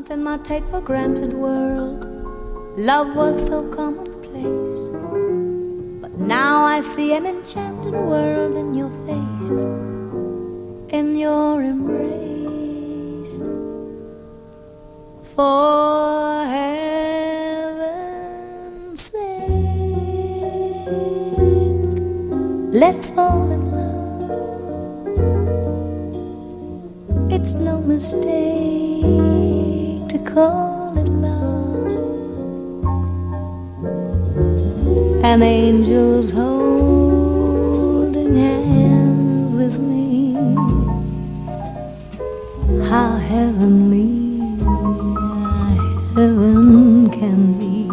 Once in my take for granted world, love was so commonplace. But now I see an enchanted world in your face, in your embrace. For heaven's sake, let's fall in love. It's no mistake to call it love. An angel's holding hands with me. How heavenly heaven can be.